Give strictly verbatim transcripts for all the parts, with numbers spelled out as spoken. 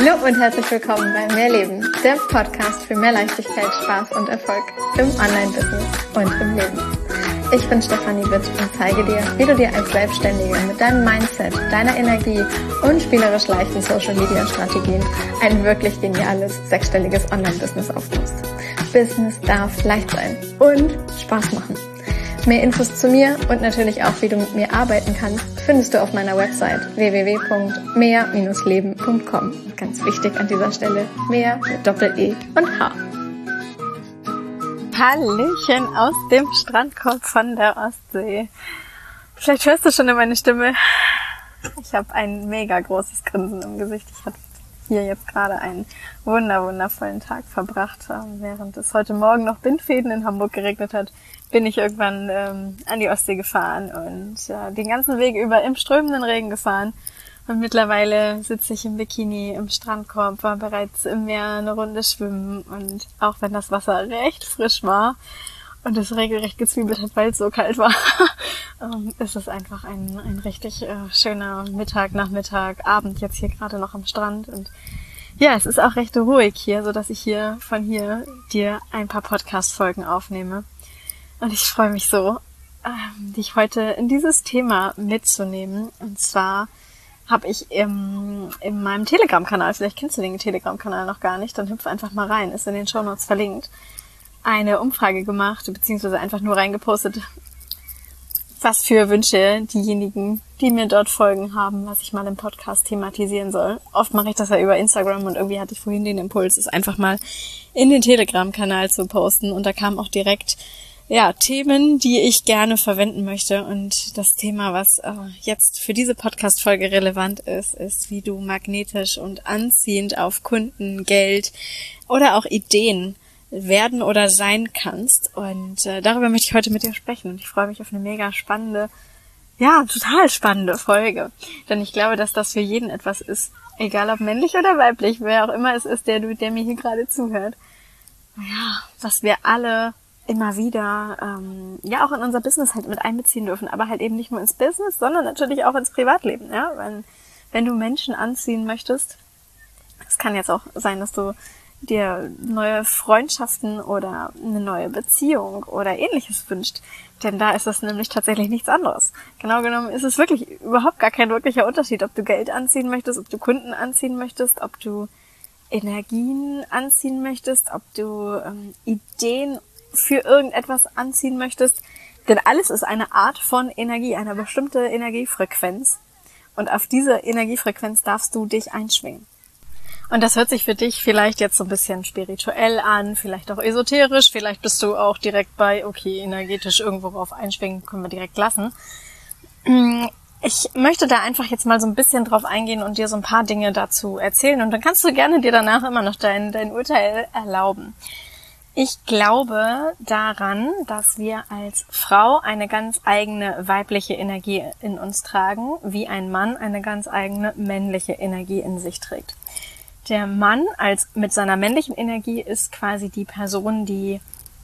Hallo und herzlich willkommen bei Mehr Leben, der Podcast für mehr Leichtigkeit, Spaß und Erfolg im Online-Business und im Leben. Ich bin Stefanie Witt und zeige dir, wie du dir als Selbstständige mit deinem Mindset, deiner Energie und spielerisch leichten Social-Media-Strategien ein wirklich geniales, sechsstelliges Online-Business aufbaust. Business darf leicht sein und Spaß machen. Mehr Infos zu mir und natürlich auch, wie du mit mir arbeiten kannst, findest du auf meiner Website w w w punkt mehr Bindestrich leben punkt com. Ganz wichtig an dieser Stelle, mehr mit Doppel-E und H. Hallöchen aus dem Strandkorb von der Ostsee. Vielleicht hörst du schon in meine Stimme. Ich habe ein mega großes Grinsen im Gesicht. Ich hatte hier jetzt gerade einen wunder wundervollen Tag verbracht. Während es heute Morgen noch Bindfäden in Hamburg geregnet hat, bin ich irgendwann ähm, an die Ostsee gefahren und äh, den ganzen Weg über im strömenden Regen gefahren. Und mittlerweile sitze ich im Bikini im Strandkorb, war bereits im Meer eine Runde schwimmen. Und auch wenn das Wasser recht frisch war und es regelrecht gezwiebelt hat, weil es so kalt war, ähm, ist es einfach ein, ein richtig äh, schöner Mittag, Nachmittag, Abend jetzt hier gerade noch am Strand. Und ja, es ist auch recht ruhig hier, so dass ich hier von hier dir ein paar Podcast-Folgen aufnehme. Und ich freue mich so, ähm, dich heute in dieses Thema mitzunehmen. Und zwar habe ich im, in meinem Telegram-Kanal, vielleicht kennst du den Telegram-Kanal noch gar nicht, dann hüpf einfach mal rein, ist in den Shownotes verlinkt, eine Umfrage gemacht, beziehungsweise einfach nur reingepostet, was für Wünsche diejenigen, die mir dort folgen, haben, was ich mal im Podcast thematisieren soll. Oft mache ich das ja über Instagram und irgendwie hatte ich vorhin den Impuls, es einfach mal in den Telegram-Kanal zu posten. Und da kam auch direkt ja, Themen, die ich gerne verwenden möchte. Und das Thema, was äh, jetzt für diese Podcast-Folge relevant ist, ist, wie du magnetisch und anziehend auf Kunden, Geld oder auch Ideen werden oder sein kannst. Und äh, darüber möchte ich heute mit dir sprechen. Und ich freue mich auf eine mega spannende, ja, total spannende Folge. Denn ich glaube, dass das für jeden etwas ist. Egal ob männlich oder weiblich, wer auch immer es ist, der, der mir hier gerade zuhört. Ja, was wir alle immer wieder, ähm, ja, auch in unser Business halt mit einbeziehen dürfen, aber halt eben nicht nur ins Business, sondern natürlich auch ins Privatleben, ja, wenn, wenn du Menschen anziehen möchtest, es kann jetzt auch sein, dass du dir neue Freundschaften oder eine neue Beziehung oder ähnliches wünscht, denn da ist es nämlich tatsächlich nichts anderes. Genau genommen ist es wirklich überhaupt gar kein wirklicher Unterschied, ob du Geld anziehen möchtest, ob du Kunden anziehen möchtest, ob du Energien anziehen möchtest, ob du ähm, Ideen für irgendetwas anziehen möchtest, denn alles ist eine Art von Energie, eine bestimmte Energiefrequenz und auf diese Energiefrequenz darfst du dich einschwingen. Und das hört sich für dich vielleicht jetzt so ein bisschen spirituell an, vielleicht auch esoterisch, vielleicht bist du auch direkt bei, okay, energetisch irgendwo drauf einschwingen, können wir direkt lassen. Ich möchte da einfach jetzt mal so ein bisschen drauf eingehen und dir so ein paar Dinge dazu erzählen und dann kannst du gerne dir danach immer noch dein, dein Urteil erlauben. Ich glaube daran, dass wir als Frau eine ganz eigene weibliche Energie in uns tragen, wie ein Mann eine ganz eigene männliche Energie in sich trägt. Der Mann als mit seiner männlichen Energie ist quasi die Person, die,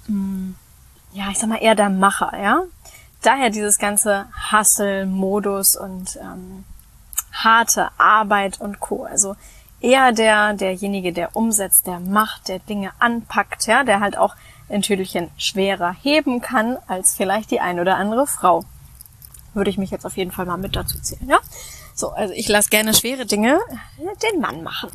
ja, ich sag mal eher der Macher, ja. Daher dieses ganze Hustle-Modus und ähm, harte Arbeit und Co. Also eher der, derjenige, der umsetzt, der macht, der Dinge anpackt, ja, der halt auch ein Tüdelchen schwerer heben kann als vielleicht die ein oder andere Frau. Würde ich mich jetzt auf jeden Fall mal mit dazu zählen, ja. So, also ich lasse gerne schwere Dinge den Mann machen.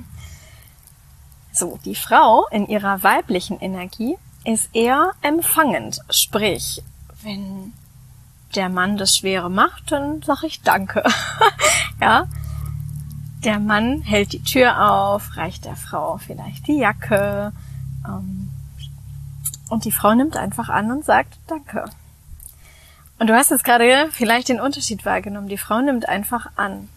So, die Frau in ihrer weiblichen Energie ist eher empfangend, sprich, wenn der Mann das Schwere macht, dann sag ich Danke, ja. Der Mann hält die Tür auf, reicht der Frau vielleicht die Jacke ähm, und die Frau nimmt einfach an und sagt Danke. Und du hast jetzt gerade vielleicht den Unterschied wahrgenommen. Die Frau nimmt einfach an.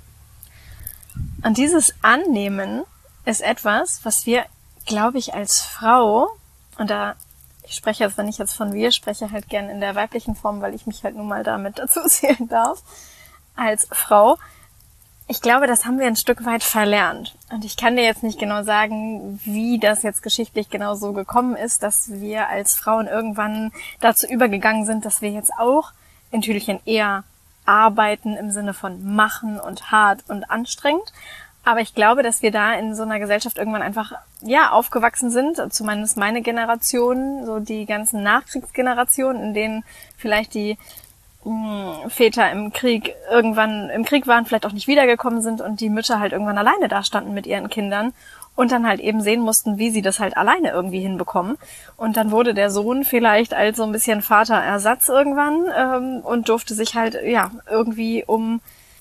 Und dieses Annehmen ist etwas, was wir, glaube ich, als Frau, und da, ich spreche jetzt, wenn ich jetzt von wir spreche, halt gern in der weiblichen Form, weil ich mich halt nun mal damit dazu zählen darf, als Frau, ich glaube, das haben wir ein Stück weit verlernt. Und ich kann dir jetzt nicht genau sagen, wie das jetzt geschichtlich genau so gekommen ist, dass wir als Frauen irgendwann dazu übergegangen sind, dass wir jetzt auch in Tüdelchen eher arbeiten im Sinne von machen und hart und anstrengend. Aber ich glaube, dass wir da in so einer Gesellschaft irgendwann einfach, ja, aufgewachsen sind, zumindest meine Generation, so die ganzen Nachkriegsgenerationen, in denen vielleicht die mh, Väter im Krieg irgendwann im Krieg waren, vielleicht auch nicht wiedergekommen sind und die Mütter halt irgendwann alleine da standen mit ihren Kindern und dann halt eben sehen mussten, wie sie das halt alleine irgendwie hinbekommen. Und dann wurde der Sohn vielleicht als so ein bisschen Vaterersatz irgendwann ähm, und durfte sich halt, ja, irgendwie um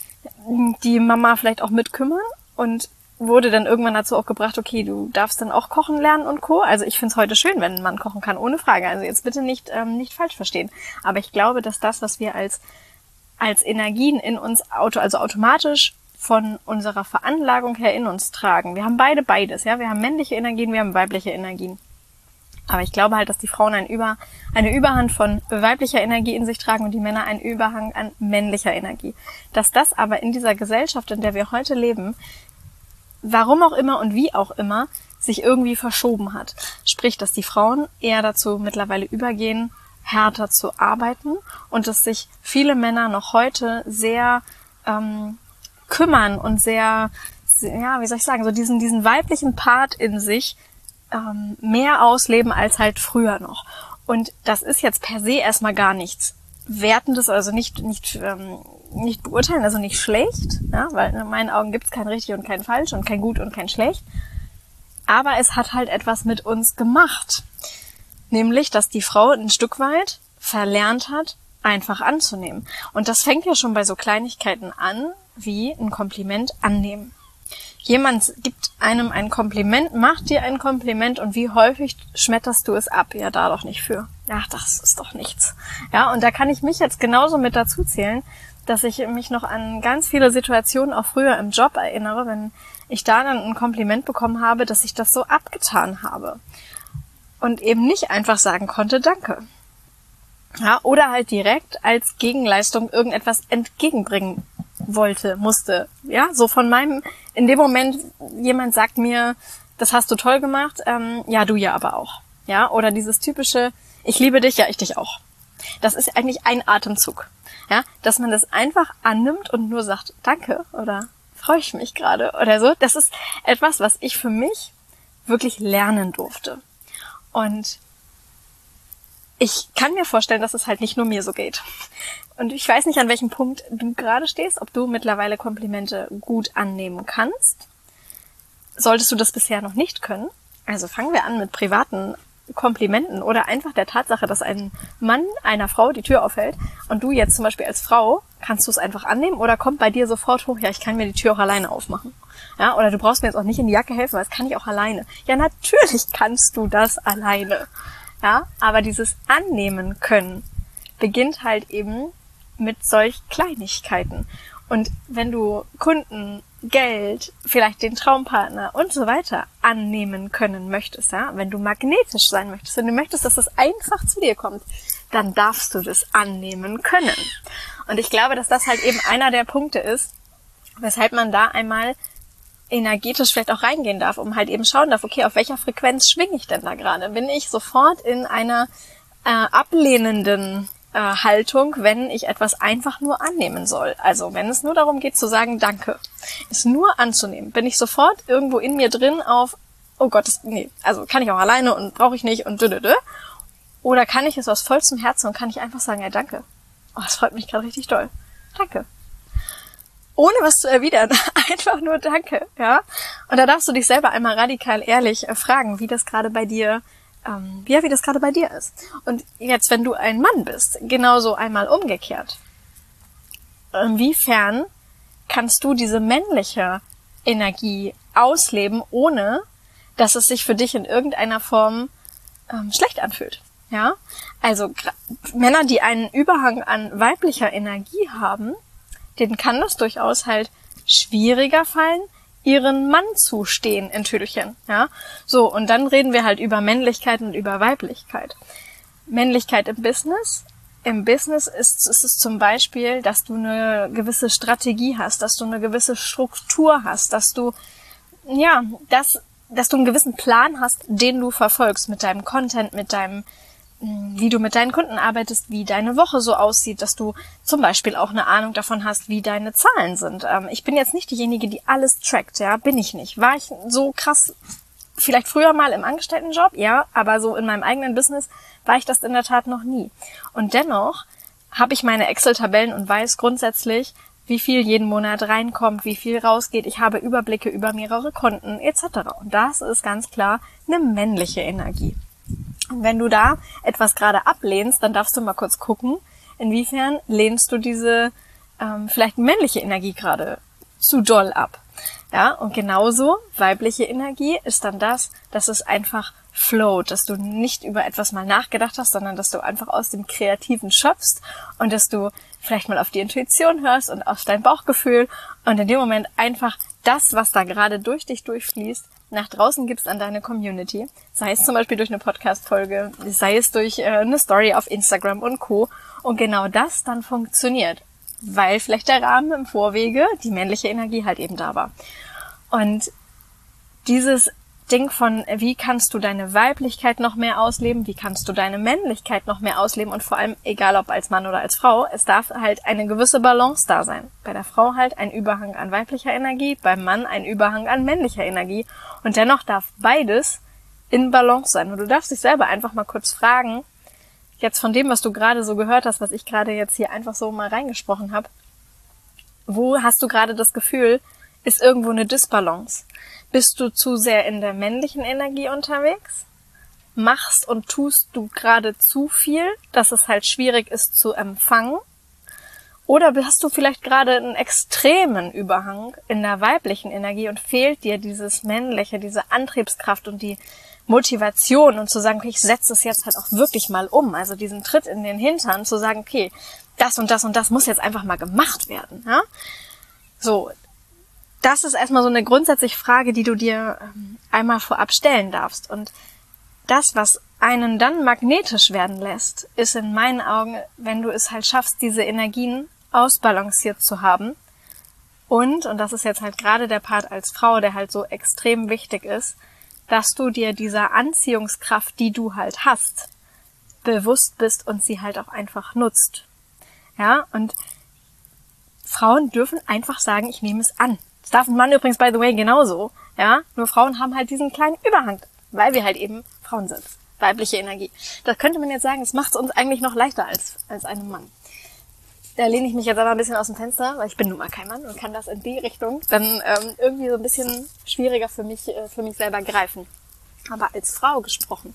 die Mama vielleicht auch mitkümmern. Und wurde dann irgendwann dazu auch gebracht, okay, du darfst dann auch kochen lernen und Co. Also ich find's heute schön, wenn ein Mann kochen kann, ohne Frage. Also jetzt bitte nicht ähm, nicht falsch verstehen. Aber ich glaube, dass das, was wir als als Energien in uns auto, also automatisch von unserer Veranlagung her in uns tragen. Wir haben beide beides, ja. Wir haben männliche Energien, wir haben weibliche Energien. Aber ich glaube halt, dass die Frauen ein Über, eine Überhand von weiblicher Energie in sich tragen und die Männer einen Überhang an männlicher Energie. Dass das aber in dieser Gesellschaft, in der wir heute leben, warum auch immer und wie auch immer, sich irgendwie verschoben hat. Sprich, dass die Frauen eher dazu mittlerweile übergehen, härter zu arbeiten und dass sich viele Männer noch heute sehr ähm, kümmern und sehr, sehr, ja, wie soll ich sagen, so diesen diesen weiblichen Part in sich ähm, mehr ausleben als halt früher noch. Und das ist jetzt per se erstmal gar nichts Wertendes, also nicht nicht ähm, nicht beurteilen, also nicht schlecht, ja, weil in meinen Augen gibt's kein richtig und kein falsch und kein gut und kein schlecht. Aber es hat halt etwas mit uns gemacht. Nämlich, dass die Frau ein Stück weit verlernt hat, einfach anzunehmen. Und das fängt ja schon bei so Kleinigkeiten an, wie ein Kompliment annehmen. Jemand gibt einem ein Kompliment, macht dir ein Kompliment und wie häufig schmetterst du es ab? Ja, da doch nicht für. Ja, das ist doch nichts. Ja, und da kann ich mich jetzt genauso mit dazu zählen, dass ich mich noch an ganz viele Situationen auch früher im Job erinnere, wenn ich da dann ein Kompliment bekommen habe, dass ich das so abgetan habe. Und eben nicht einfach sagen konnte, danke. Ja, oder halt direkt als Gegenleistung irgendetwas entgegenbringen wollte, musste. Ja, so von meinem, in dem Moment, jemand sagt mir, das hast du toll gemacht, ähm, ja, du ja aber auch. Ja, oder dieses typische, ich liebe dich, ja, ich dich auch. Das ist eigentlich ein Atemzug. Ja, dass man das einfach annimmt und nur sagt, danke oder freue ich mich gerade oder so. Das ist etwas, was ich für mich wirklich lernen durfte. Und ich kann mir vorstellen, dass es halt nicht nur mir so geht. Und ich weiß nicht, an welchem Punkt du gerade stehst, ob du mittlerweile Komplimente gut annehmen kannst. Solltest du das bisher noch nicht können, also fangen wir an mit privaten Komplimenten oder einfach der Tatsache, dass ein Mann einer Frau die Tür aufhält und du jetzt zum Beispiel als Frau, kannst du es einfach annehmen oder kommt bei dir sofort hoch, ja, ich kann mir die Tür auch alleine aufmachen. Ja, oder du brauchst mir jetzt auch nicht in die Jacke helfen, weil das kann ich auch alleine. Ja, natürlich kannst du das alleine. Ja, aber dieses Annehmen können beginnt halt eben mit solch Kleinigkeiten. Und wenn du Kunden, Geld, vielleicht den Traumpartner und so weiter annehmen können möchtest, ja, wenn du magnetisch sein möchtest, wenn du möchtest, dass es einfach zu dir kommt, dann darfst du das annehmen können. Und ich glaube, dass das halt eben einer der Punkte ist, weshalb man da einmal energetisch vielleicht auch reingehen darf, um halt eben schauen darf, okay, auf welcher Frequenz schwinge ich denn da gerade? Bin ich sofort in einer äh, ablehnenden äh, Haltung, wenn ich etwas einfach nur annehmen soll? Also wenn es nur darum geht zu sagen, danke, es nur anzunehmen, bin ich sofort irgendwo in mir drin auf, oh Gott, das, nee, also kann ich auch alleine und brauche ich nicht und dödödö. Oder kann ich es aus vollstem Herzen und kann ich einfach sagen, ja danke. Oh, das freut mich gerade richtig doll. Danke. Ohne was zu erwidern, einfach nur danke, ja. Und da darfst du dich selber einmal radikal ehrlich äh, fragen, wie das gerade bei dir, ähm, ja, wie das gerade bei dir ist. Und jetzt, wenn du ein Mann bist, genauso einmal umgekehrt. Inwiefern kannst du diese männliche Energie ausleben, ohne dass es sich für dich in irgendeiner Form ähm, schlecht anfühlt? Ja, also Männer, die einen Überhang an weiblicher Energie haben, denen kann das durchaus halt schwieriger fallen, ihren Mann zu stehen in Tüdelchen, ja. So, und dann reden wir halt über Männlichkeit und über Weiblichkeit. Männlichkeit im Business. Im Business ist, ist es zum Beispiel, dass du eine gewisse Strategie hast, dass du eine gewisse Struktur hast, dass du, ja, dass, dass du einen gewissen Plan hast, den du verfolgst mit deinem Content, mit deinem wie du mit deinen Kunden arbeitest, wie deine Woche so aussieht, dass du zum Beispiel auch eine Ahnung davon hast, wie deine Zahlen sind. Ähm, ich bin jetzt nicht diejenige, die alles trackt, ja, bin ich nicht. War ich so krass, vielleicht früher mal im Angestelltenjob, ja, aber so in meinem eigenen Business war ich das in der Tat noch nie. Und dennoch habe ich meine Excel-Tabellen und weiß grundsätzlich, wie viel jeden Monat reinkommt, wie viel rausgeht. Ich habe Überblicke über mehrere Konten et cetera. Und das ist ganz klar eine männliche Energie. Und wenn du da etwas gerade ablehnst, dann darfst du mal kurz gucken, inwiefern lehnst du diese ähm, vielleicht männliche Energie gerade zu doll ab. Ja, und genauso weibliche Energie ist dann das, dass es einfach float, dass du nicht über etwas mal nachgedacht hast, sondern dass du einfach aus dem Kreativen schöpfst und dass du vielleicht mal auf die Intuition hörst und auf dein Bauchgefühl und in dem Moment einfach das, was da gerade durch dich durchfließt, nach draußen gibst an deine Community, sei es zum Beispiel durch eine Podcast-Folge, sei es durch äh, eine Story auf Instagram und Co. Und genau das dann funktioniert, weil vielleicht der Rahmen im Vorwege, die männliche Energie halt eben da war. Und dieses Ding von, wie kannst du deine Weiblichkeit noch mehr ausleben, wie kannst du deine Männlichkeit noch mehr ausleben und vor allem, egal ob als Mann oder als Frau, es darf halt eine gewisse Balance da sein. Bei der Frau halt ein Überhang an weiblicher Energie, beim Mann ein Überhang an männlicher Energie und dennoch darf beides in Balance sein. Und du darfst dich selber einfach mal kurz fragen, jetzt von dem, was du gerade so gehört hast, was ich gerade jetzt hier einfach so mal reingesprochen habe, wo hast du gerade das Gefühl, ist irgendwo eine Disbalance? Bist du zu sehr in der männlichen Energie unterwegs? Machst und tust du gerade zu viel, dass es halt schwierig ist zu empfangen? Oder hast du vielleicht gerade einen extremen Überhang in der weiblichen Energie und fehlt dir dieses Männliche, diese Antriebskraft und die Motivation und zu sagen, okay, ich setze es jetzt halt auch wirklich mal um. Also diesen Tritt in den Hintern, zu sagen, okay, das und das und das muss jetzt einfach mal gemacht werden. Ja? So, das ist erstmal so eine grundsätzliche Frage, die du dir ähm, einmal vorab stellen darfst. Und das, was einen dann magnetisch werden lässt, ist in meinen Augen, wenn du es halt schaffst, diese Energien ausbalanciert zu haben. Und, und das ist jetzt halt gerade der Part als Frau, der halt so extrem wichtig ist, dass du dir dieser Anziehungskraft, die du halt hast, bewusst bist und sie halt auch einfach nutzt. Ja, und Frauen dürfen einfach sagen, ich nehme es an. Das darf ein Mann übrigens, by the way, genauso. Ja, nur Frauen haben halt diesen kleinen Überhang, weil wir halt eben Frauen sind. Weibliche Energie. Da könnte man jetzt sagen, es macht es uns eigentlich noch leichter als, als einem Mann. Da lehne ich mich jetzt aber ein bisschen aus dem Fenster, weil ich bin nun mal kein Mann und kann das in die Richtung dann ähm, irgendwie so ein bisschen schwieriger für mich, äh, für mich selber greifen. Aber als Frau gesprochen,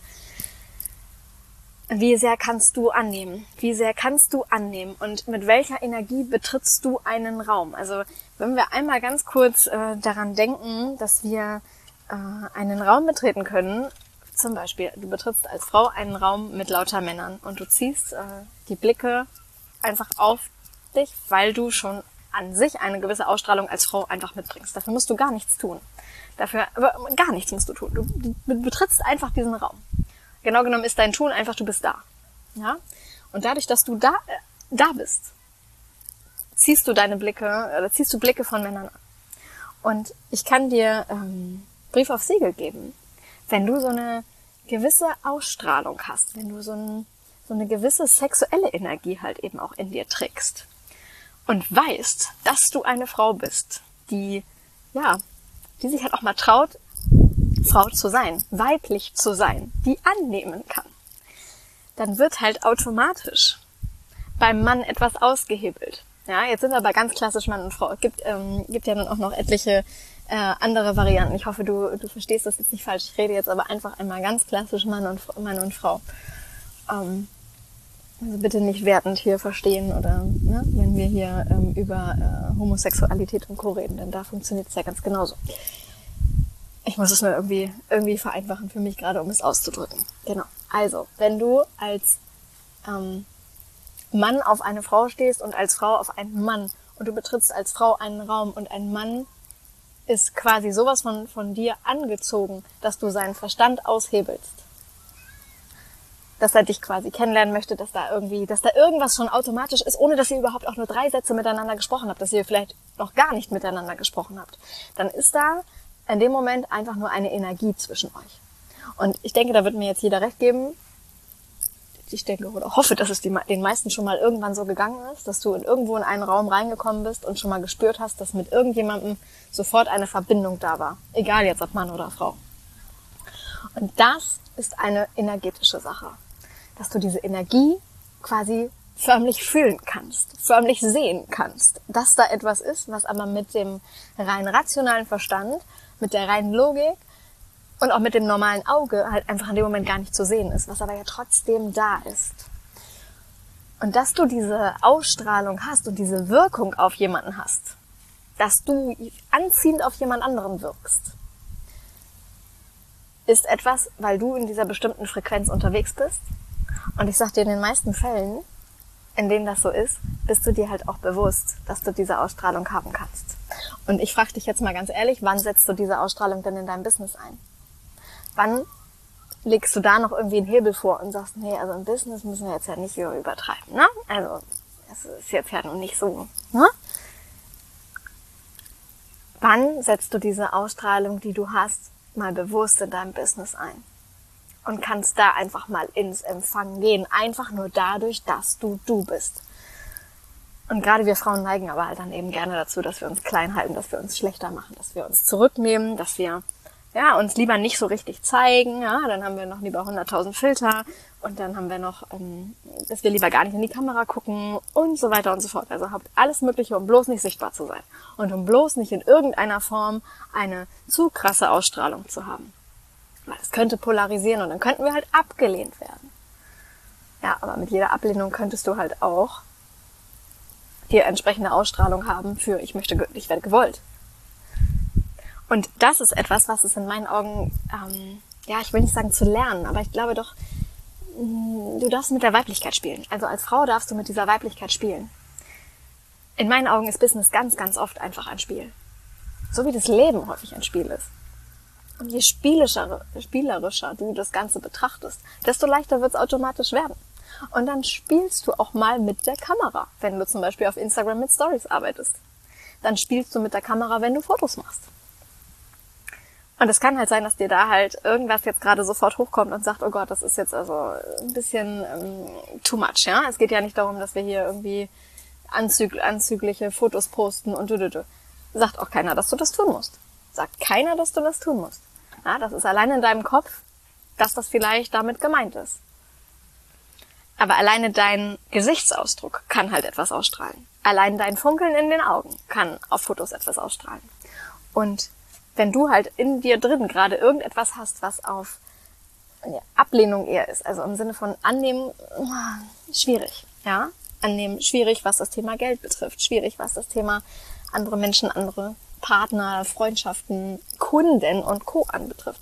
wie sehr kannst du annehmen? Wie sehr kannst du annehmen? Und mit welcher Energie betrittst du einen Raum? Also wenn wir einmal ganz kurz äh, daran denken, dass wir äh, einen Raum betreten können, zum Beispiel, du betrittst als Frau einen Raum mit lauter Männern und du ziehst äh, die Blicke einfach auf dich, weil du schon an sich eine gewisse Ausstrahlung als Frau einfach mitbringst. Dafür musst du gar nichts tun. Dafür, aber gar nichts musst du tun. Du, du betrittst einfach diesen Raum. Genau genommen ist dein Tun einfach, du bist da. Ja? Und dadurch, dass du da, äh, da bist, ziehst du deine Blicke, oder ziehst du Blicke von Männern an. Und ich kann dir ähm, Brief auf Siegel geben, wenn du so eine gewisse Ausstrahlung hast, wenn du so, ein, so eine gewisse sexuelle Energie halt eben auch in dir trägst und weißt, dass du eine Frau bist, die, ja, die sich halt auch mal traut, Frau zu sein, weiblich zu sein, die annehmen kann, dann wird halt automatisch beim Mann etwas ausgehebelt. Ja, jetzt sind wir aber ganz klassisch Mann und Frau. Es gibt, ähm, gibt ja dann auch noch etliche äh, andere Varianten. Ich hoffe, du, du verstehst das jetzt nicht falsch. Ich rede jetzt aber einfach einmal ganz klassisch Mann und, Mann und Frau. Ähm, also bitte nicht wertend hier verstehen oder ne, wenn wir hier ähm, über äh, Homosexualität und Co. reden, denn da funktioniert es ja ganz genauso. Ich muss es nur irgendwie, irgendwie vereinfachen für mich gerade, um es auszudrücken. Genau. Also, wenn du als ähm, Mann auf eine Frau stehst und als Frau auf einen Mann und du betrittst als Frau einen Raum und ein Mann ist quasi sowas von, von dir angezogen, dass du seinen Verstand aushebelst. Dass er dich quasi kennenlernen möchte, dass da irgendwie, dass da irgendwas schon automatisch ist, ohne dass ihr überhaupt auch nur drei Sätze miteinander gesprochen habt, dass ihr vielleicht noch gar nicht miteinander gesprochen habt. Dann ist da in dem Moment einfach nur eine Energie zwischen euch. Und ich denke, da wird mir jetzt jeder recht geben, ich denke oder hoffe, dass es die, den meisten schon mal irgendwann so gegangen ist, dass du in irgendwo in einen Raum reingekommen bist und schon mal gespürt hast, dass mit irgendjemandem sofort eine Verbindung da war. Egal jetzt ob Mann oder Frau. Und das ist eine energetische Sache. Dass du diese Energie quasi förmlich fühlen kannst, förmlich sehen kannst, dass da etwas ist, was aber mit dem rein rationalen Verstand, mit der reinen Logik und auch mit dem normalen Auge halt einfach in dem Moment gar nicht zu sehen ist, was aber ja trotzdem da ist. Und dass du diese Ausstrahlung hast und diese Wirkung auf jemanden hast, dass du anziehend auf jemand anderen wirkst, ist etwas, weil du in dieser bestimmten Frequenz unterwegs bist. Und ich sag dir, in den meisten Fällen, in denen das so ist, bist du dir halt auch bewusst, dass du diese Ausstrahlung haben kannst. Und ich frage dich jetzt mal ganz ehrlich, wann setzt du diese Ausstrahlung denn in deinem Business ein? Wann legst du da noch irgendwie einen Hebel vor und sagst, nee, also im Business müssen wir jetzt ja nicht übertreiben, ne? Also, es ist jetzt ja nun nicht so, ne? Wann setzt du diese Ausstrahlung, die du hast, mal bewusst in deinem Business ein? Und kannst da einfach mal ins Empfangen gehen. Einfach nur dadurch, dass du du bist. Und gerade wir Frauen neigen aber halt dann eben gerne dazu, dass wir uns klein halten, dass wir uns schlechter machen, dass wir uns zurücknehmen, dass wir ja uns lieber nicht so richtig zeigen. Ja, dann haben wir noch lieber hunderttausend Filter und dann haben wir noch, ähm, dass wir lieber gar nicht in die Kamera gucken und so weiter und so fort. Also habt alles Mögliche, um bloß nicht sichtbar zu sein. Und um bloß nicht in irgendeiner Form eine zu krasse Ausstrahlung zu haben. Weil es könnte polarisieren und dann könnten wir halt abgelehnt werden. Ja, aber mit jeder Ablehnung könntest du halt auch die entsprechende Ausstrahlung haben für ich möchte, ich werde gewollt. Und das ist etwas, was es in meinen Augen, ähm, ja, ich will nicht sagen zu lernen, aber ich glaube doch, mh, du darfst mit der Weiblichkeit spielen. Also als Frau darfst du mit dieser Weiblichkeit spielen. In meinen Augen ist Business ganz, ganz oft einfach ein Spiel. So wie das Leben häufig ein Spiel ist. Und je spielerischer, spielerischer du das Ganze betrachtest, desto leichter wird es automatisch werden. Und dann spielst du auch mal mit der Kamera, wenn du zum Beispiel auf Instagram mit Stories arbeitest. Dann spielst du mit der Kamera, wenn du Fotos machst. Und es kann halt sein, dass dir da halt irgendwas jetzt gerade sofort hochkommt und sagt, oh Gott, das ist jetzt also ein bisschen ähm, too much, ja. Es geht ja nicht darum, dass wir hier irgendwie anzüg- anzügliche Fotos posten und du, du, du. Sagt auch keiner, dass du das tun musst. Sagt keiner, dass du das tun musst. Ja, das ist allein in deinem Kopf, dass das vielleicht damit gemeint ist. Aber alleine dein Gesichtsausdruck kann halt etwas ausstrahlen. Allein dein Funkeln in den Augen kann auf Fotos etwas ausstrahlen. Und wenn du halt in dir drin gerade irgendetwas hast, was auf ja, Ablehnung eher ist, also im Sinne von annehmen, schwierig, ja, annehmen, schwierig, was das Thema Geld betrifft, schwierig, was das Thema andere Menschen, andere Partner, Freundschaften, Kunden und Co. anbetrifft.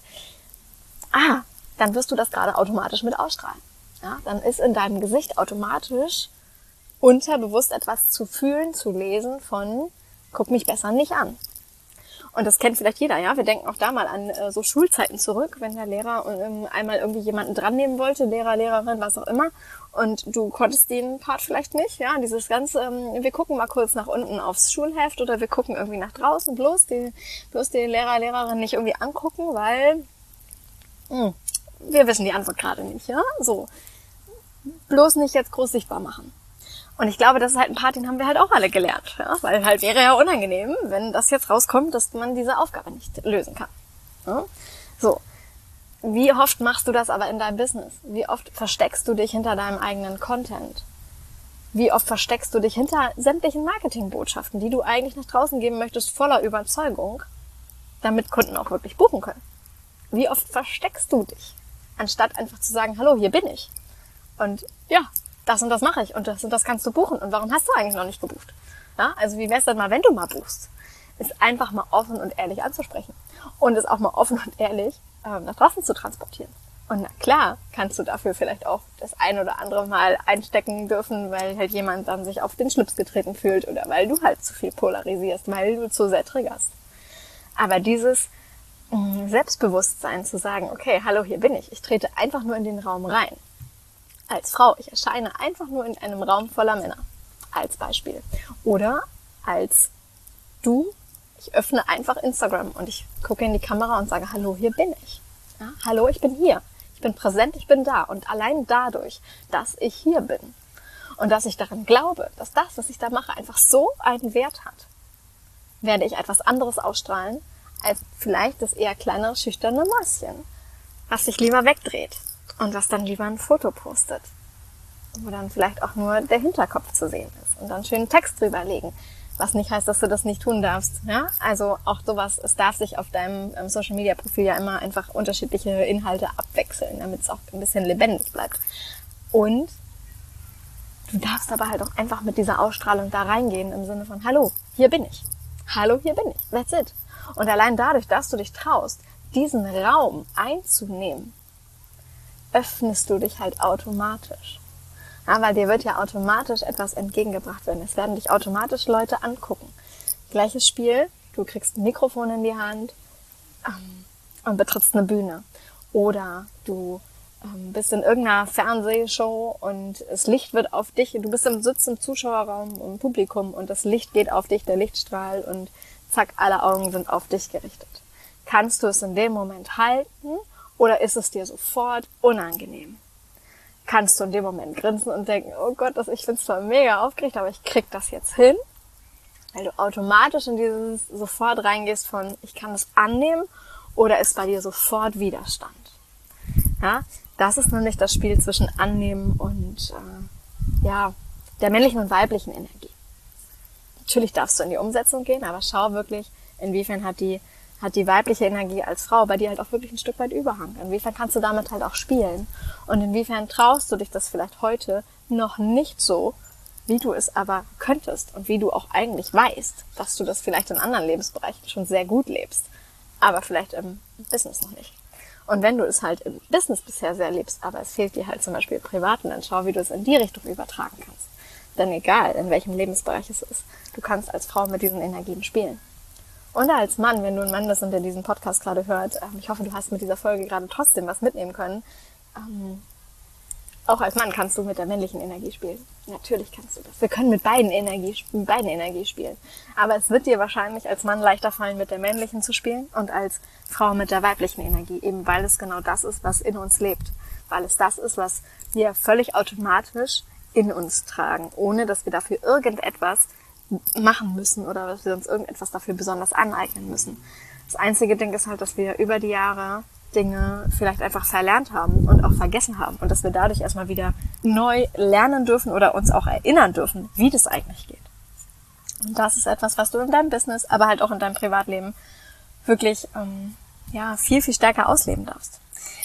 Ah, dann wirst du das gerade automatisch mit ausstrahlen. Ja, dann ist in deinem Gesicht automatisch unterbewusst etwas zu fühlen, zu lesen von, guck mich besser nicht an. Und das kennt vielleicht jeder, ja. Wir denken auch da mal an äh, so Schulzeiten zurück, wenn der Lehrer ähm, einmal irgendwie jemanden dran nehmen wollte, Lehrer, Lehrerin, was auch immer, und du konntest den Part vielleicht nicht, ja. Dieses ganze, ähm, wir gucken mal kurz nach unten aufs Schulheft oder wir gucken irgendwie nach draußen, bloß die, bloß die Lehrer, Lehrerin nicht irgendwie angucken, weil mh, wir wissen die Antwort gerade nicht, ja. So, bloß nicht jetzt groß sichtbar machen. Und ich glaube, das ist halt ein Part, den haben wir halt auch alle gelernt, ja? Weil halt wäre ja unangenehm, wenn das jetzt rauskommt, dass man diese Aufgabe nicht lösen kann. Ja? So, wie oft machst du das aber in deinem Business? Wie oft versteckst du dich hinter deinem eigenen Content? Wie oft versteckst du dich hinter sämtlichen Marketingbotschaften, die du eigentlich nach draußen geben möchtest, voller Überzeugung, damit Kunden auch wirklich buchen können? Wie oft versteckst du dich, anstatt einfach zu sagen, hallo, hier bin ich. Und ja, das und das mache ich und das und das kannst du buchen. Und warum hast du eigentlich noch nicht gebucht? Ja, also wie wär's denn mal, wenn du mal buchst? Ist einfach mal offen und ehrlich anzusprechen. Und es auch mal offen und ehrlich ähm, nach draußen zu transportieren. Und na klar, kannst du dafür vielleicht auch das ein oder andere Mal einstecken dürfen, weil halt jemand dann sich auf den Schlips getreten fühlt oder weil du halt zu viel polarisierst, weil du zu sehr triggerst. Aber dieses mh, Selbstbewusstsein zu sagen, okay, hallo, hier bin ich. Ich trete einfach nur in den Raum rein. Als Frau, ich erscheine einfach nur in einem Raum voller Männer, als Beispiel. Oder als du, ich öffne einfach Instagram und ich gucke in die Kamera und sage, hallo, hier bin ich. Ja, hallo, ich bin hier. Ich bin präsent, ich bin da. Und allein dadurch, dass ich hier bin und dass ich daran glaube, dass das, was ich da mache, einfach so einen Wert hat, werde ich etwas anderes ausstrahlen, als vielleicht das eher kleinere, schüchterne Mäuschen, was sich lieber wegdreht und was dann lieber ein Foto postet, wo dann vielleicht auch nur der Hinterkopf zu sehen ist und dann schönen Text drüberlegen, was nicht heißt, dass du das nicht tun darfst. Ja? Also auch sowas, es darf sich auf deinem ähm, Social-Media-Profil ja immer einfach unterschiedliche Inhalte abwechseln, damit es auch ein bisschen lebendig bleibt. Und du darfst aber halt auch einfach mit dieser Ausstrahlung da reingehen im Sinne von, hallo, hier bin ich. Hallo, hier bin ich. That's it. Und allein dadurch, dass du dich traust, diesen Raum einzunehmen, öffnest du dich halt automatisch. Ja, weil dir wird ja automatisch etwas entgegengebracht werden. Es werden dich automatisch Leute angucken. Gleiches Spiel, du kriegst ein Mikrofon in die Hand ähm, und betrittst eine Bühne. Oder du ähm, bist in irgendeiner Fernsehshow und das Licht wird auf dich, du bist im Sitz im Zuschauerraum, im Publikum und das Licht geht auf dich, der Lichtstrahl und zack, alle Augen sind auf dich gerichtet. Kannst du es in dem Moment halten oder ist es dir sofort unangenehm? Kannst du in dem Moment grinsen und denken, oh Gott, das, ich bin zwar mega aufgeregt, aber ich krieg das jetzt hin, weil du automatisch in dieses sofort reingehst von, ich kann es annehmen, oder ist bei dir sofort Widerstand. Ja, das ist nämlich das Spiel zwischen Annehmen und äh, ja der männlichen und weiblichen Energie. Natürlich darfst du in die Umsetzung gehen, aber schau wirklich, inwiefern hat die hat die weibliche Energie als Frau bei dir halt auch wirklich ein Stück weit Überhang. Inwiefern kannst du damit halt auch spielen? Und inwiefern traust du dich das vielleicht heute noch nicht so, wie du es aber könntest und wie du auch eigentlich weißt, dass du das vielleicht in anderen Lebensbereichen schon sehr gut lebst, aber vielleicht im Business noch nicht. Und wenn du es halt im Business bisher sehr lebst, aber es fehlt dir halt zum Beispiel im Privaten, dann schau, wie du es in die Richtung übertragen kannst. Denn egal, in welchem Lebensbereich es ist, du kannst als Frau mit diesen Energien spielen. Und als Mann, wenn du ein Mann bist und der diesen Podcast gerade hört, ich hoffe, du hast mit dieser Folge gerade trotzdem was mitnehmen können. Ähm, auch als Mann kannst du mit der männlichen Energie spielen. Natürlich kannst du das. Wir können mit beiden Energie, mit beiden Energie spielen. Aber es wird dir wahrscheinlich als Mann leichter fallen, mit der männlichen zu spielen und als Frau mit der weiblichen Energie. Eben weil es genau das ist, was in uns lebt. Weil es das ist, was wir völlig automatisch in uns tragen, ohne dass wir dafür irgendetwas machen müssen oder dass wir uns irgendetwas dafür besonders aneignen müssen. Das einzige Ding ist halt, dass wir über die Jahre Dinge vielleicht einfach verlernt haben und auch vergessen haben und dass wir dadurch erstmal wieder neu lernen dürfen oder uns auch erinnern dürfen, wie das eigentlich geht. Und das ist etwas, was du in deinem Business, aber halt auch in deinem Privatleben wirklich ähm, ja viel, viel stärker ausleben darfst.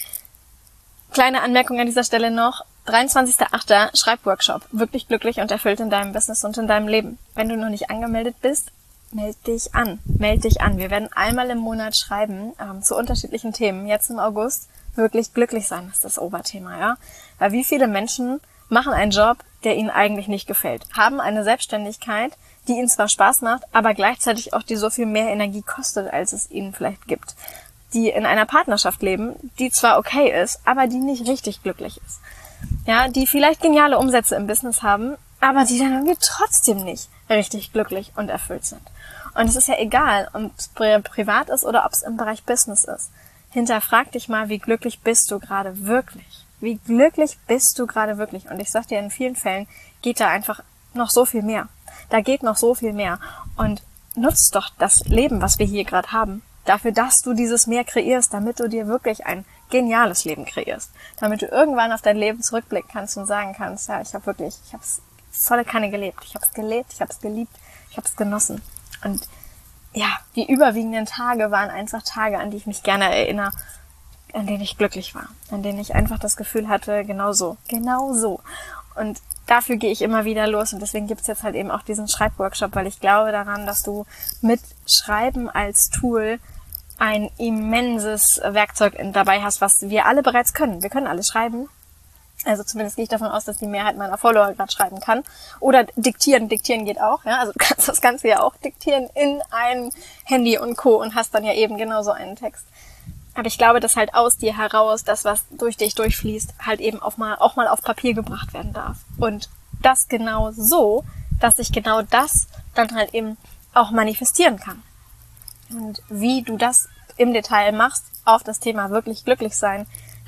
Kleine Anmerkung an dieser Stelle noch. dreiundzwanzigster achter Schreibworkshop. Wirklich glücklich und erfüllt in deinem Business und in deinem Leben. Wenn du noch nicht angemeldet bist, meld dich an. Meld dich an. Wir werden einmal im Monat schreiben ähm, zu unterschiedlichen Themen. Jetzt im August wirklich glücklich sein ist das Oberthema, ja. Weil wie viele Menschen machen einen Job, der ihnen eigentlich nicht gefällt, haben eine Selbstständigkeit, die ihnen zwar Spaß macht, aber gleichzeitig auch die so viel mehr Energie kostet, als es ihnen vielleicht gibt. Die in einer Partnerschaft leben, die zwar okay ist, aber die nicht richtig glücklich ist. Ja, die vielleicht geniale Umsätze im Business haben, aber die dann irgendwie trotzdem nicht richtig glücklich und erfüllt sind. Und es ist ja egal, ob es privat ist oder ob es im Bereich Business ist. Hinterfrag dich mal, wie glücklich bist du gerade wirklich? Wie glücklich bist du gerade wirklich? Und ich sag dir, in vielen Fällen geht da einfach noch so viel mehr. Da geht noch so viel mehr. Und nutzt doch das Leben, was wir hier gerade haben, dafür, dass du dieses Mehr kreierst, damit du dir wirklich ein geniales Leben kreierst. Damit du irgendwann auf dein Leben zurückblicken kannst und sagen kannst, ja, ich habe wirklich, ich habe es volle Kanne gelebt. Ich habe es gelebt, ich habe es geliebt, ich habe es genossen. Und ja, die überwiegenden Tage waren einfach Tage, an die ich mich gerne erinnere, an denen ich glücklich war. An denen ich einfach das Gefühl hatte, genau so, genau so. Und dafür gehe ich immer wieder los und deswegen gibt's jetzt halt eben auch diesen Schreibworkshop, weil ich glaube daran, dass du mit Schreiben als Tool ein immenses Werkzeug dabei hast, was wir alle bereits können. Wir können alles schreiben. Also zumindest gehe ich davon aus, dass die Mehrheit meiner Follower gerade schreiben kann. Oder diktieren. Diktieren geht auch. Ja? Also du kannst das Ganze ja auch diktieren in ein Handy und Co. und hast dann ja eben genauso einen Text. Aber ich glaube, dass halt aus dir heraus das, was durch dich durchfließt, halt eben auch mal, auch mal auf Papier gebracht werden darf. Und das genau so, dass sich genau das dann halt eben auch manifestieren kann. Und wie du das im Detail machst, auf das Thema wirklich glücklich sein,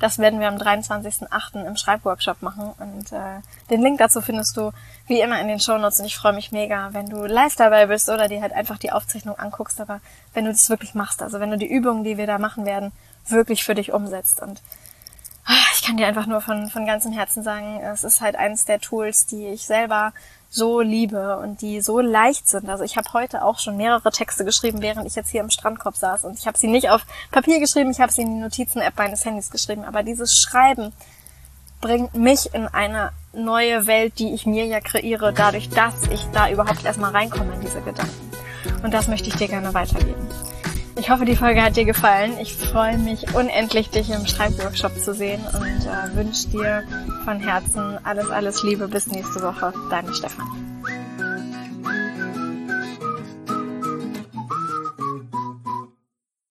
Das werden wir am dreiundzwanzigsten achten im Schreibworkshop machen und äh, den Link dazu findest du wie immer in den Shownotes und ich freue mich mega, wenn du live dabei bist oder dir halt einfach die Aufzeichnung anguckst, aber wenn du das wirklich machst, also wenn du die Übungen, die wir da machen werden, wirklich für dich umsetzt. Und ich kann dir einfach nur von von ganzem Herzen sagen, es ist halt eins der Tools, die ich selber so liebe und die so leicht sind. Also ich habe heute auch schon mehrere Texte geschrieben, während ich jetzt hier im Strandkorb saß. Und ich habe sie nicht auf Papier geschrieben, ich habe sie in die Notizen-App meines Handys geschrieben. Aber dieses Schreiben bringt mich in eine neue Welt, die ich mir ja kreiere, dadurch, dass ich da überhaupt erstmal reinkomme in diese Gedanken. Und das möchte ich dir gerne weitergeben. Ich hoffe, die Folge hat dir gefallen. Ich freue mich unendlich, dich im Schreibworkshop zu sehen und äh, wünsche dir von Herzen alles, alles Liebe. Bis nächste Woche. Deine Stefanie.